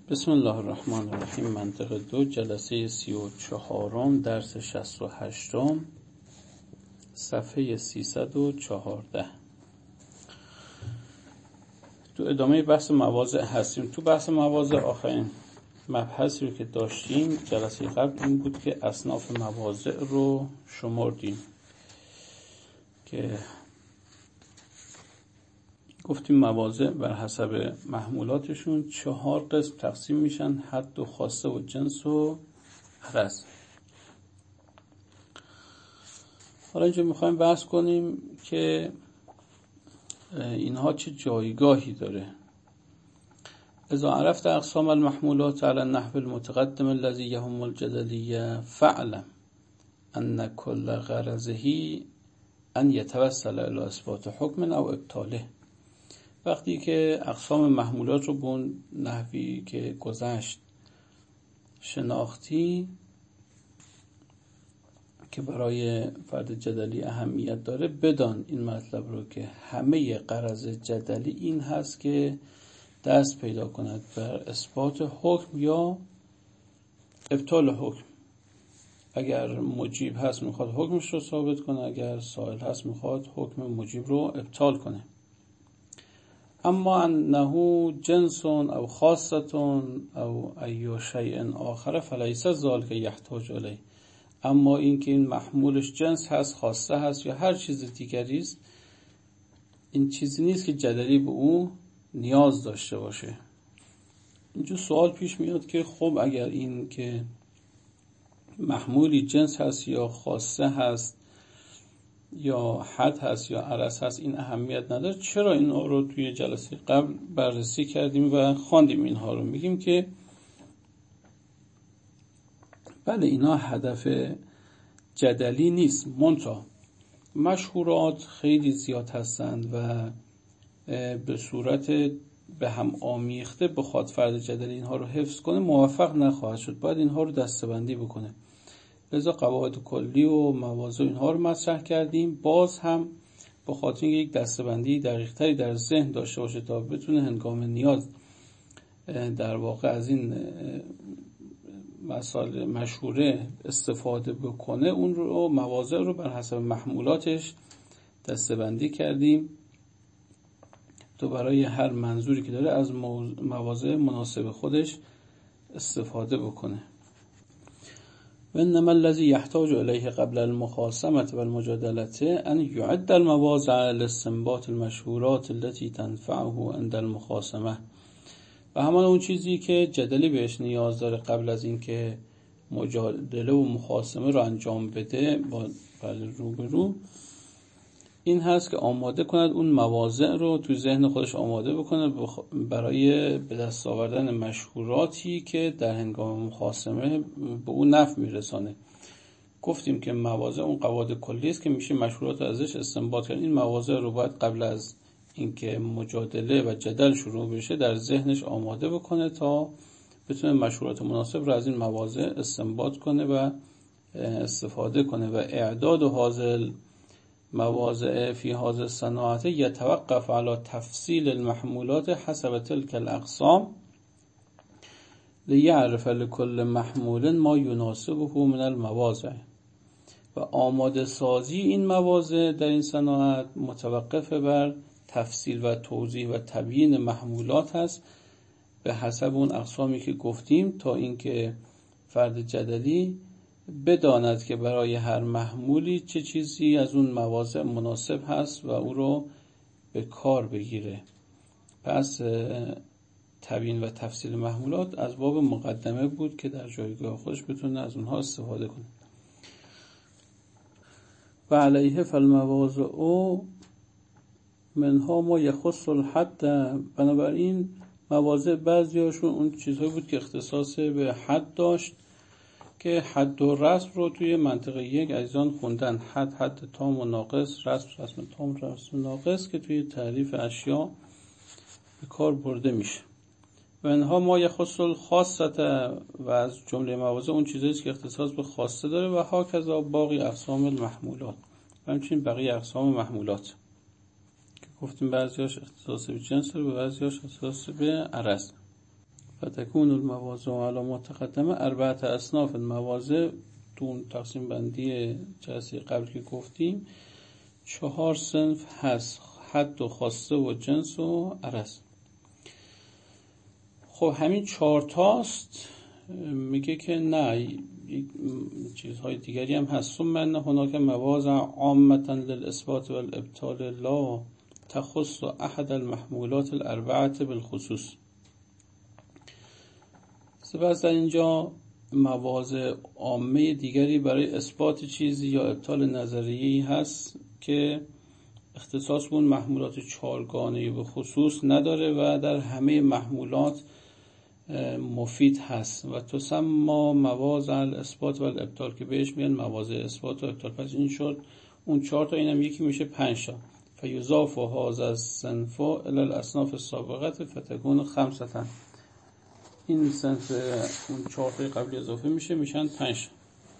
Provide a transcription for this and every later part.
بسم الله الرحمن الرحیم. منطقه 2 جلسه 34 درس 68 صفحه 314. تو ادامه بحث مواضع هستیم. تو بحث مواضع آخرین مبحثی رو که داشتیم جلسه قبل این بود که اصناف مواضع رو شمردیم که گفتیم مواضع بر حسب محمولاتشون 4 قسم تقسیم میشن: حد و خاصه و جنس و عرض. حالا اینجا میخوایم بحث کنیم که اینها چه جایگاهی داره. اذا عرفت اقسام المحمولات على النحو المتقدم الذي يهم الجدلية فاعلم ان كل غرضه ان يتوصل الى اثبات حكم او ابطاله. وقتی که اقسام محمولات رو به اون نحوی که گذشت شناختی که برای فرد جدلی اهمیت داره، بدان این مطلب رو که همه غرض جدلی این هست که دست پیدا کند بر اثبات حکم یا ابطال حکم. اگر مجیب هست میخواد حکمش رو ثابت کنه، اگر سائل هست میخواد حکم مجیب رو ابطال کنه. اما انه جنس او خاصه او ای شیء آخر فلیس ذلک یحتاج الیه. اما این که این محمولش جنس هست، خاصه هست یا هر چیز دیگری است، این چیزی نیست که جدلی به او نیاز داشته باشه. اینجا سوال پیش میاد که خب اگر این که محمولی جنس هست یا خاصه هست یا حد هست یا عرض هست این اهمیت نداره، چرا اینها رو توی جلسه قبل بررسی کردیم و خواندیم اینها رو؟ میگیم که بله اینها هدف جدلی نیست، منتها مشهورات خیلی زیاد هستند و به صورت به هم آمیخته بخواد فرد جدلی اینها رو حفظ کنه موفق نخواهد شد، باید اینها رو دسته‌بندی بکنه. لذا قواعد کلی و مواضع اینها رو مطرح کردیم. باز هم به خاطر یک دسته‌بندی دقیق‌تری در ذهن داشته باشه تا بتونه هنگام نیاز در واقع از این مسائل مشهوره استفاده بکنه، اون رو مواضع رو بر حسب محمولاتش دسته‌بندی کردیم تو برای هر منظوری که داره از مواضع مناسب خودش استفاده بکنه. و انما الذي يحتاج اليه قبل المخاصمه والمجادله ان يعد المواضع لاستنباط المشهورات التي تنفعه عند المخاصمه. و همان اون چیزی که جدلی بهش نیاز داره قبل از این که مجادله و مخاصمه رو انجام بده با روبرو، این هست که آماده کند اون مواضع رو تو ذهن خودش آماده بکنه برای به دست آوردن مشهوراتی که در هنگام مخاصمه به اون نفع میرسانه. گفتیم که مواضع اون قواعد کلی است که میشه مشهورات ازش استنباط کرد. این مواضع رو باید قبل از اینکه مجادله و جدل شروع بشه در ذهنش آماده بکنه تا بتونه مشهورات مناسب رو از این مواضع استنباط کنه و استفاده کنه. و اعداد حاصل مواضع فی هذه الصناعه يتوقف على تفصیل المحمولات حسب تلك الاقسام لیعرف لكل محمول ما يناسبه من المواضع. و آماده سازی این مواضع در این صناعت متوقف بر تفصیل و توضیح و تبیین محمولات هست به حسب اون اقسامی که گفتیم، تا اینکه فرد جدلی بداند که برای هر محمولی چه چیزی از اون مواضع مناسب هست و او رو به کار بگیره. پس تبیین و تفصیل محمولات از باب مقدمه بود که در جایگاه خودش بتونه از اونها استفاده کنه. و علیه فالمواضع منها ما یخص الحد. بنابراین مواضع بعضیاشون اون چیزهایی بود که اختصاص به حد داشت که حد و رسم رو توی منطقه 1 عزیزان خوندن. حد تام و ناقص، رسم تام، رسم ناقص که توی تعریف اشیاء به کار برده میشه. و اینها ما یخص الخاصه، و از جمله مواضع اون چیزایی که اختصاص به خاصه داره. و هاکذا باقی اقسام المحمولات، و همچنین بقیه اقسام محمولات که گفتیم بعضیاش اختصاص به جنس داره و بعضیاش اختصاص به عرض. فتكون المواضع على ما تقدم 4 اصناف. مواضع تو تقسیم بندی جلسه قبل که گفتیم 4 صنف هست: حد و خاصه و جنس و عرض. خب همین 4 تاست. میگه که نه، چیزهای دیگری هم هست. ثم ان هناك مواضع عامه للاثبات والابطال لا تخص احد المحمولات الاربعه بالخصوص. سپس در اینجا مواضع عامه دیگری برای اثبات چیزی یا ابطال نظریه‌ای هست که اختصاص به اون محمولات 4گانه به خصوص نداره و در همه محمولات مفید هست و تسمى مواضع الاثبات و الابطال، که بهش میگن مواضع اثبات و ابطال. پس این شد اون 4 تا، اینم یکی میشه 5 تا. فیضاف هذا الصنف الى الاصناف السابقه فتكون 5. این صنف اون 4 تا قبلی اضافه میشن 5.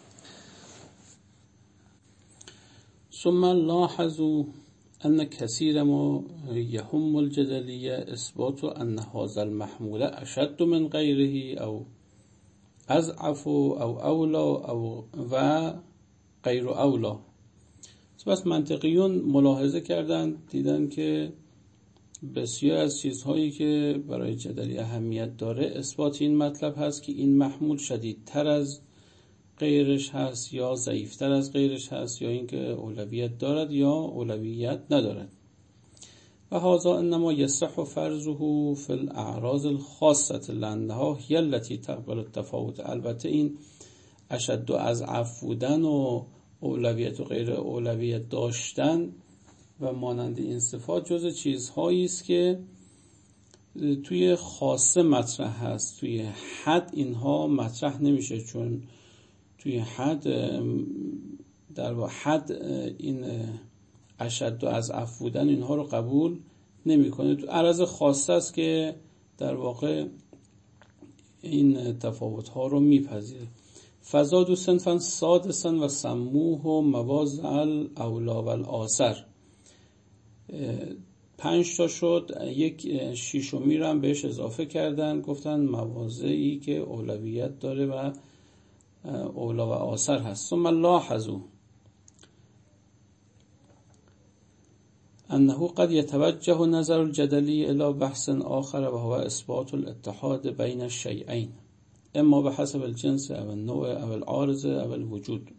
ثم لاحظوا ان كثير ما يهم الجدلية اثبات ان هذا المحمول اشد من غيره او اضعف او اولا او و غیر اولا. پس منطقیون ملاحظه کردن، دیدن که بسیار از چیزهایی که برای جدلی اهمیت داره اثبات این مطلب هست که این محمول شدیدتر از غیرش هست یا ضعیفتر از غیرش هست، یا اینکه اولویت دارد یا اولویت ندارد. و هذا انما یصح فرضه فی الاعراض الخاصه لانها هی التي تقبل التفاوت. البته این اشد و اضعف بودن و اولویت و غیر اولویت داشتن و مانند این صفات جز چیزهایی است که توی خاصه مطرح هست. توی حد اینها مطرح نمیشه، چون توی حد در واقع حد این اشد و اضعف بودن اینها رو قبول نمیکنه. تو عرض خاصه است که در واقع این تفاوت ها رو میپذیره. فزاد و صنفا سادسا و سموه و مواضع الاولا و الآثر. 5 تا شد، یک 6می رو هم بهش اضافه کردن، گفتن مواضعی که اولویت داره و اولا و آثر هست. ثم لاحظوا انه قد يتوجه نظر الجدلی الى بحث آخر و هو اثبات الاتحاد بین الشیئین اما بحسب الجنس او النوع او العارض او الوجود.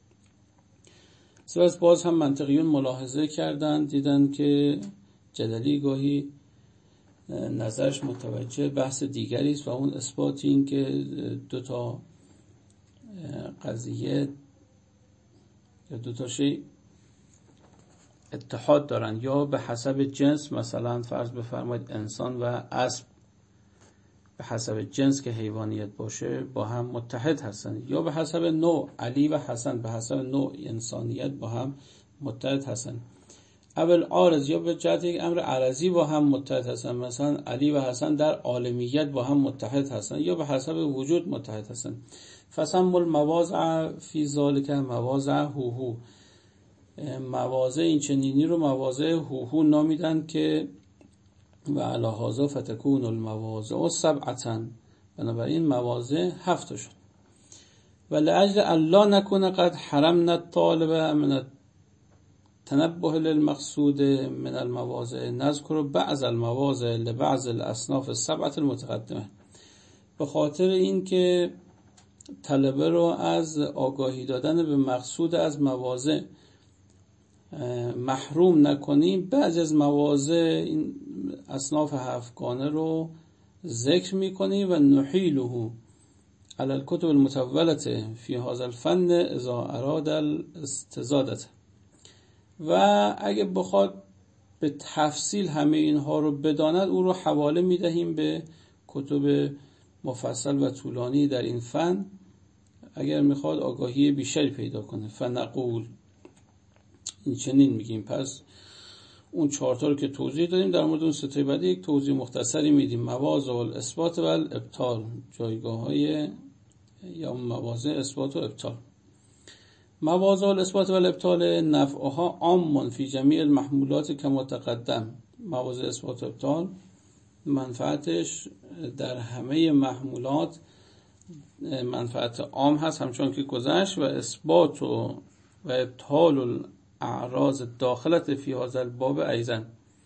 سپس باز هم منطقیون ملاحظه کردن، دیدن که جدلی گاهی نظرش متوجه بحث دیگری است و اون اثبات این که 2 تا قضیه یا 2 تا شی اتحاد دارن، یا به حسب جنس، مثلا فرض بفرمایید انسان و اسب به حسب جنس که حیوانیت باشه با هم متحد هستن، یا به حسب نوع علی و حسن به حسب نوع انسانیت با هم متحد هستن. اول عارض، یا به جهت یک امر عرضی با هم متحد هستن، مثلا علی و حسن در عالمیت با هم متحد هستن، یا به حسب وجود متحد هستن. فسم المواضع فی ذلک مواضع هوهو. مواضع این چنینی رو مواضع هوهو نامیدن که و علی هذا فتكون المواضع 7. بنابراین مواضع 7 شد. و لاجل الا نكون قد حرمنا الطالب من التنبه للمقصود من المواضع نذكر بعض المواضع لبعض الاصناف 7 المتقدمه. به خاطر این که طلبه رو از آگاهی دادن به مقصود از مواضع محروم نکنیم، بعضی از مواضع این اصناف 7گانه رو ذکر میکنیم و نحیله علی الکتب المتولة فی هذا الفن اذا اراد الاستزاده. و اگه بخواد به تفصیل همه اینها رو بداند، او رو حواله میدهیم به کتب مفصل و طولانی در این فن اگر میخواد آگاهی بیشتری پیدا کنه. فنقول، این چنین میگیم. پس اون 4 تا رو که توضیح دادیم، در مورد اون 3 تا بعد یک توضیح مختصری میدیم. مواضع الاثبات و الابطال، جایگاه‌های یا مواضع اثبات و ابطال. مواضع الاثبات و الابطال نفعها عام فی جمیع المحمولات کما تقدم. مواضع اثبات و ابطال منفعتش در همه محمولات منفعت عام هست همچون که گذشت. و اثبات و ابطال الاعراض داخلت فی هذا الباب ایضا،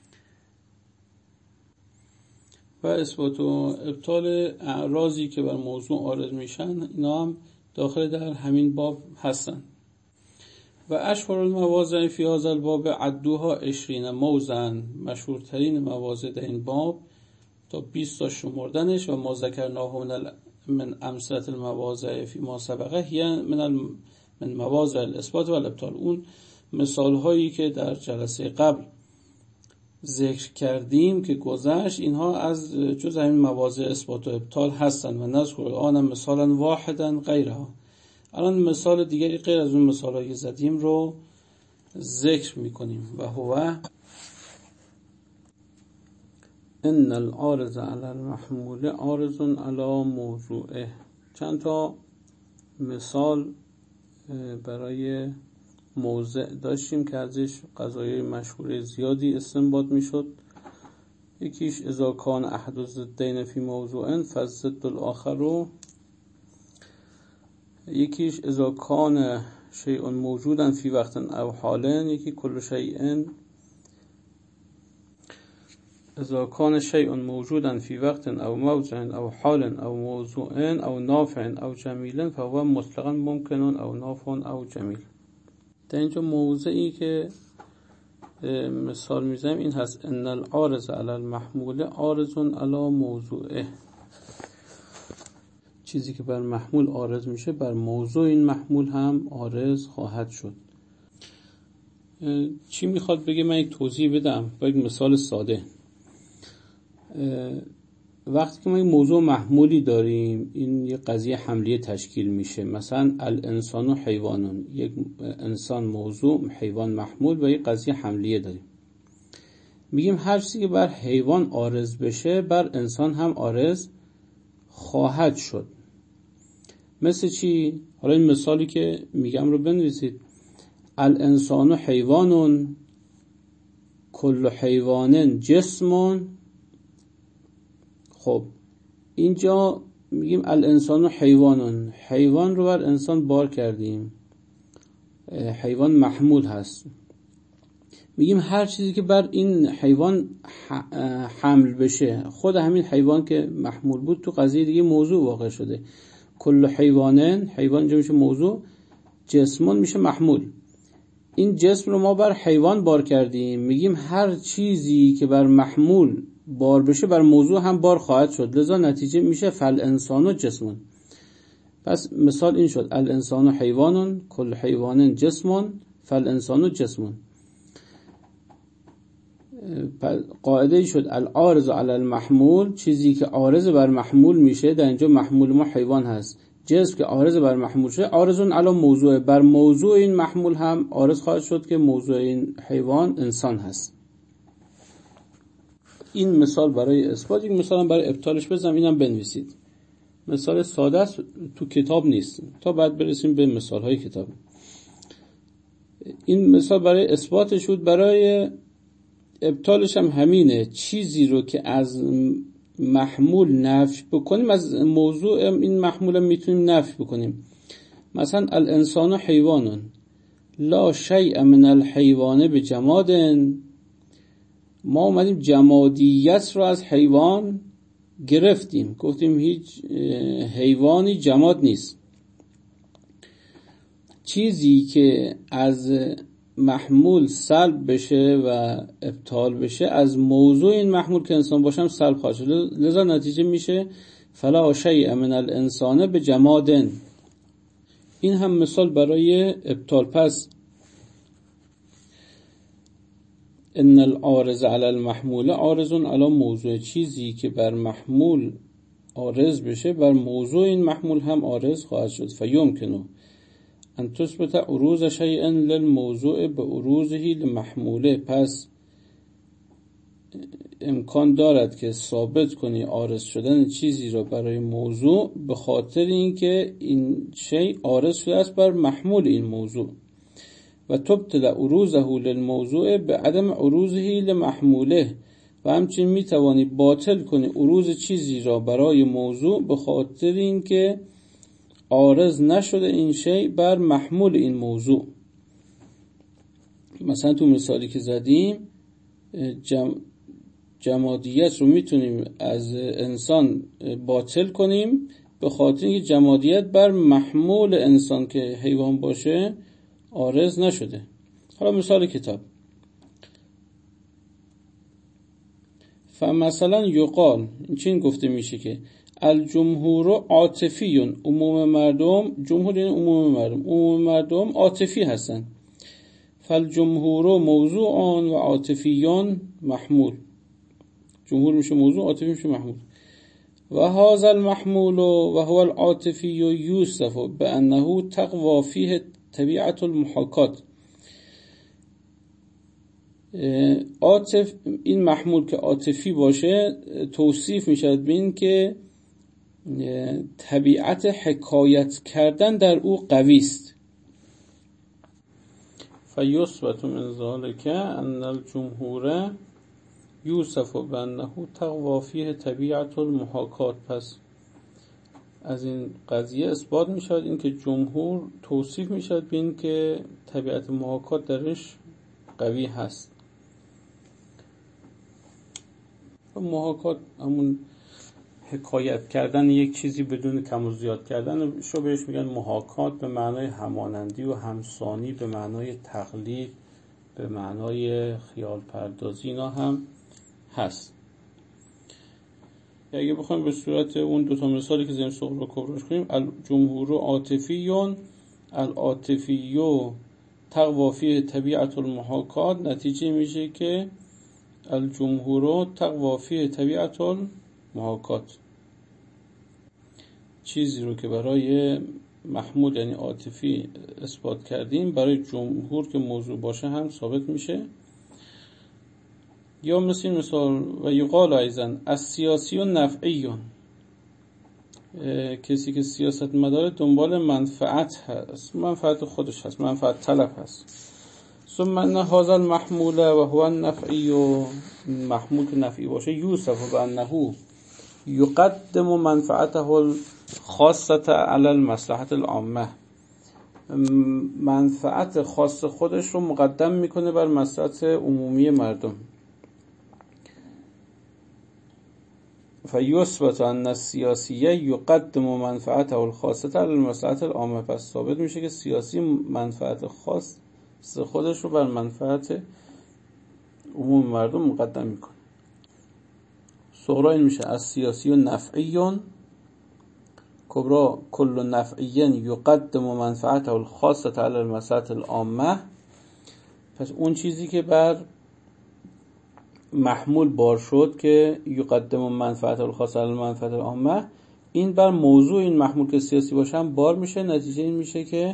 و اثبات و ابطال اعراضی که بر موضوع عارض میشن اینا هم داخل در همین باب هستن. و اشهر المواضع فی هذا الباب عدوها 20 موضعا، مشهورترین مواضع در این باب تا 20 تا شمردنش. و ما ذکرناه من امثله المواضع فی ما سبقه هی من مواضع الاثبات و الابطال، اون مثال هایی که در جلسه قبل ذکر کردیم که گذشت، اینها از جز همین مواضع اثبات و ابطال هستند. و نذکر الان مثالا واحدا غیرها، الان مثال دیگری غیر از اون مثالایی زدیم رو ذکر میکنیم. و هو ان العارض علی المحمول عارض علی موضوعه. چند تا مثال برای موضع داشتیم که ازش قضایای مشهور زیادی استنباط میشد. یکیش اذا کان احد الضدین فی موضوع فالضد الاخر، یکیش اذا کان شیء موجودا فی وقت او حال، یکی کل شیء اذا کان شیء موجودا فی وقت او موضع او حال او موضوع او نافع او جمیل فهو مطلقا ممکن او نافع او جمیل. در اینجا موضعی که مثال میزنیم این هست: ان العارض علی المحمول عارض علی موضوعه. چیزی که بر محمول عارض میشه بر موضوع این محمول هم عارض خواهد شد. چی میخواد بگه؟ من یک توضیح بدم با یک مثال ساده. وقتی که ما یک موضوع محمولی داریم، این یک قضیه حملیه تشکیل میشه. مثلا الانسان و حیوانون، یک انسان موضوع، حیوان محمول، و یک قضیه حملیه داریم. میگیم هر چیزی که بر حیوان عارض بشه بر انسان هم عارض خواهد شد. مثل چی؟ حالا این مثالی که میگم رو بنویسید: الانسان و حیوانون کل حیوانن جسمون. خب اینجا میگیم الانسان و حیوانون، حیوان رو بر انسان بار کردیم، حیوان محمول هست. میگیم هر چیزی که بر این حیوان حمل بشه، خود همین حیوان که محمول بود تو قضیه دیگه موضوع واقع شده. کل حیوانن، حیوان اینجا میشه موضوع، جسمون میشه محمول. این جسم رو ما بر حیوان بار کردیم، میگیم هر چیزی که بر محمول بار بشه بر موضوع هم بار خواهد شد، لذا نتیجه میشه فالانسان و جسمون. پس مثال این شد: الانسان و حیوانون کل حیوانن جسمون فالانسان و جسمون. قاعده ای شد العارض علی المحمول، چیزی که عارض بر محمول میشه، در اینجا محمول ما حیوان هست، جسم که عارض بر محمول شده عارضون علی موضوع، بر موضوع این محمول هم عارض خواهد شد که موضوع این حیوان انسان هست. این مثال برای اثبات. یک مثال هم برای ابطالش بزنم، اینم بنویسید. مثال ساده است، تو کتاب نیست، تا بعد برسیم به مثال های کتاب. این مثال برای اثباتش بود. برای ابطالش هم همینه. چیزی رو که از محمول نفی بکنیم، از موضوع این محمول هم میتونیم نفی بکنیم. مثلا الانسان حیوانون لا شیء من الحیوان بجمادن، ما اومدیم جمادیت رو از حیوان گرفتیم، گفتیم هیچ حیوانی جماد نیست. چیزی که از محمول سلب بشه و ابطال بشه، از موضوع این محمول که انسان باشم سلب خواهد شد، لذا نتیجه میشه فلا شیء من الانسان بجمادن. این هم مثال برای ابطال. پس ان العارض علی المحمول عارض علی موضوع، چیزی که بر محمول عارض بشه بر موضوع این محمول هم عارض خواهد شد. فیمکنه ان تثبت عروض شیء للموضوع بعروضه لمحموله. پس امکان دارد که ثابت کنی عارض شدن چیزی را برای موضوع به خاطر اینکه این شیء عارض شده است بر محمول این موضوع. و تبطل عروضه للموضوع بعدم عروضه لمحموله، و همچنین میتوانی باطل کنی عروض چیزی را برای موضوع به خاطر اینکه عارض نشده این شی بر محمول این موضوع. مثلا تو مثالی که زدیم جمادیت رو میتونیم از انسان باطل کنیم به خاطر اینکه جمادیت بر محمول انسان که حیوان باشه عارض نشده. حالا مثال کتاب، فمثلا یقال، این گفته میشه که الجمهور عاطفیون، عموم مردم، جمهور یعنی عموم مردم عاطفی هستن. فالجمهور موضوع و عاطفیون محمول، جمهور میشه موضوع، عاطفی میشه محمول. و هذا المحمول و هو العاطفی یوصف بانه تقوی فیه طبیعت المحاکات. عاطف، این محمول که عاطفی باشه توصیف میشد به این که طبیعت حکایت کردن در او قوی است. فیثبت من ذلک ان الجمهور یوصف بانه تقوی فیه طبیعت المحاکات. پس از این قضیه اثبات میشد این که جمهور توصیف میشد به این که طبیعت محاکات درش قوی هست. محاکات همون حکایت کردن یک چیزی بدون کم و زیاد کردن شو بهش میگن محاکات، به معنای همانندی و همسانی، به معنای تقلید، به معنای خیال پردازی اینا هم هست. اگه بخوایم به صورت اون دوتا مثالی که زیر صغرا کبراش کنیم، الجمهور عاطفیون العاطفیو تقوی فیه طبیعت المحاکات، نتیجه میشه که الجمهور تقوی فیه طبیعت المحاکات. چیزی رو که برای محمول یعنی عاطفی اثبات کردیم برای جمهور که موضوع باشه هم ثابت میشه. یا مثال و یقال ایضا السیاسی و نفعیون، کسی که سیاست مداره دنبال منفعت هست، منفعت خودش هست، منفعت طلب هست. ثم ان هذا المحمول و هو النفعی، محمول که نفعی باشه یوصف بانه یقدم منفعته الخاصه علی المصلحه العامه، منفعت خاص خودش رو مقدم میکنه بر مصلحت عمومی مردم. فیثبت ان السیاسی یقدم منفعته الخاصه علی المصلحه العامه. پس ثابت میشه که سیاسی منفعت خاص خودش رو بر منفعت عموم مردم مقدم میکنه. صغرا این میشه السیاسی و نفعیون، کبرا کل نفعین یقدم منفعته الخاصه علی المصلحه العامه. پس اون چیزی که بر محمول بار شد که یقدم منفعته الخاصه علی المنفعه العامه، این بر موضوع این محمول که سیاسی باشه هم بار میشه. نتیجه این میشه که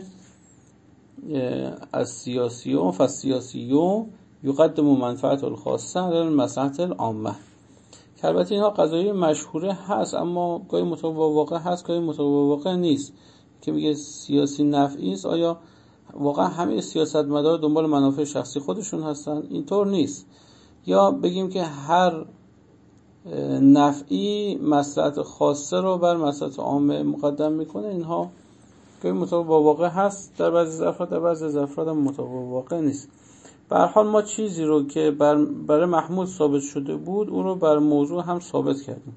از سیاسیون فسیاسیون یقدم منفعته الخاصه علی المصلحه العامه. که البته اینها قضایی مشهوره هست، اما گاهی مطابق با واقع هست، گاهی مطابق با واقع نیست. که میگه سیاسی نفعی است، آیا واقعا همه سیاستمدار دنبال منافع شخصی خودشون هستن؟ اینطور نیست. یا بگیم که هر نفعی مصلحت خاصه رو بر مصلحت عامه مقدم میکنه. اینها گاهی مطابق با واقع هست در بعضی افراد، در بعضی افراد هم مطابق با واقع نیست. به هر حال ما چیزی رو که برای محمول ثابت شده بود اون رو بر موضوع هم ثابت کردیم.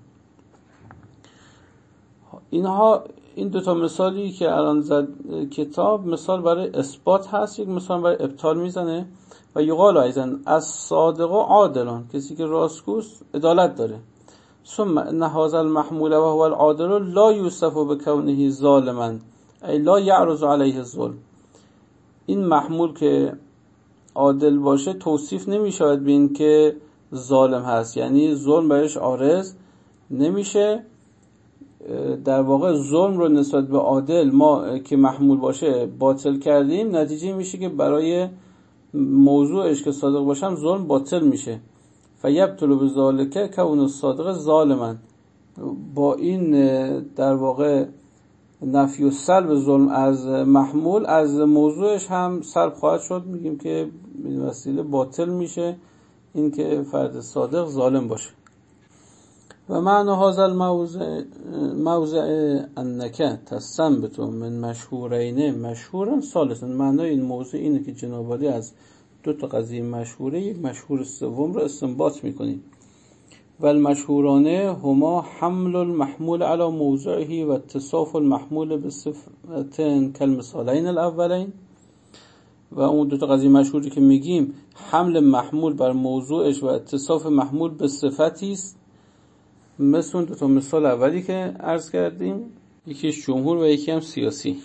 این دوتا مثالی که الان زد کتاب، مثال برای اثبات هست، یک مثال برای ابطال میزنه. و یقال ایضا الصادق عادلان، کسی که راستگوست عدالت داره. ثم ان هذا المحمول و هو العادل لا یوصف بکونه ظالما ای لا یعرض علیه الظلم. این محمول که عادل باشه توصیف نمیشود به این که ظالم هست، یعنی ظلم برش عارض نمیشه. در واقع ظلم رو نسبت به عادل ما که محمول باشه باطل کردیم، نتیجه میشه که برای موضوعش که صادق باشم ظلم باطل میشه. فیبطل بذالک کون الصادق ظالما. با این در واقع نفی و سلب ظلم از محمول از موضوعش هم سلب خواهد شد، میگیم که به وسیله باطل میشه این که فرد صادق ظالم باشه. و معنی هذا الموضع انک تستنبط من مشهورین مشهورا ثالثا. معنی این موضوع اینه که جناب عالی از دو تا قضیه مشهوره یک مشهور سوم رو استنباط میکنیم. و المشهوران هما حمل المحمول على موضعه و اتصاف المحمول بصفتين كالمثالين الاولين. و اون دو تا قضیه مشهوری که میگیم حمل محمول بر موضوعش و اتصاف محمول به صفتی است، مثل اون دو تا مثال اولی که عرض کردیم، یکیش جمهور و یکی هم سیاسی.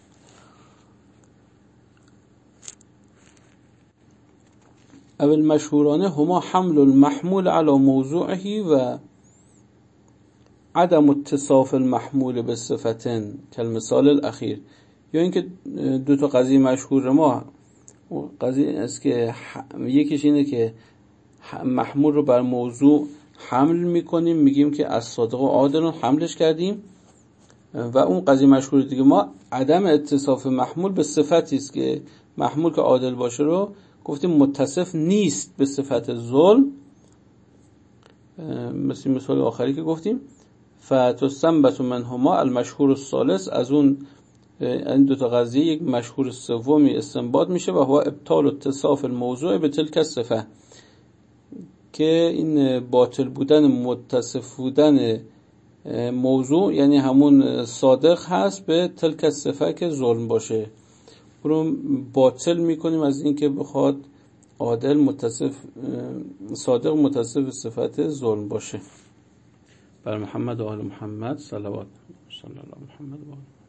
اول مشهورانه هما حمل المحمول على موضوعه و عدم اتصاف المحمول به صفتين كالمثال الاخیر. یا اینکه دو تا قضیه مشهور ما قضیه است که یکیش اینه که محمول رو بر موضوع حمل میکنیم، میگیم که از صادق و عادل حملش کردیم، و اون قضیه مشهور دیگه ما عدم اتصاف محمول به صفتی است که محمول که عادل باشه رو گفتیم متصف نیست به صفت ظلم، مثل مثال آخری که گفتیم. فتستنبط منهما المشهور الثالث، از اون این دو تا قضیه یک مشهور سومی استنباط میشه، و هو ابطال اتصاف الموضوع به تلک الصفه، که این باطل بودن متصف بودن موضوع یعنی همون صادق هست به تلک الصفه که ظلم باشه، رو باطل میکنیم از این که بخواد عادل متصف صادق متصف صفت ظلم باشه. بر محمد و آل محمد صلوات. صلی الله محمد و آل